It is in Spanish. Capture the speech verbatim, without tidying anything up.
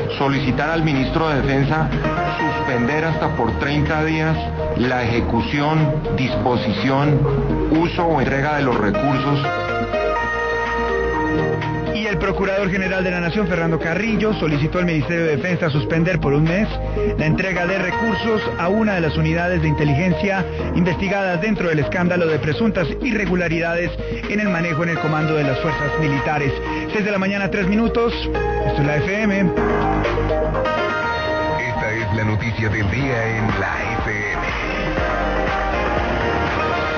solicitar al ministro de Defensa suspender hasta por treinta días la ejecución, disposición, uso o entrega de los recursos. Y el Procurador General de la Nación, Fernando Carrillo, solicitó al Ministerio de Defensa suspender por un mes la entrega de recursos a una de las unidades de inteligencia investigadas dentro del escándalo de presuntas irregularidades en el manejo en el comando de las fuerzas militares. seis de la mañana, tres minutos. Esto es la F M. Esta es la noticia del día en la F M.